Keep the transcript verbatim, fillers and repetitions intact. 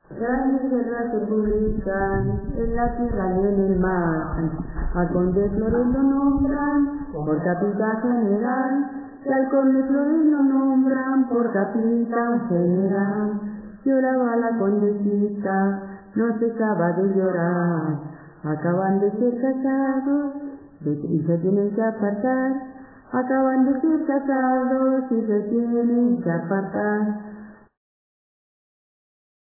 Grandes guerras se publican en la tierra y en el mar. Al conde Flores lo nombran por capitán general, y al conde Flores lo nombran por capitán general. Lloraba la condesita, no cesaba de llorar. Acaban de ser casados y se tienen que apartar. Acaban de ser casados y se tienen que apartar.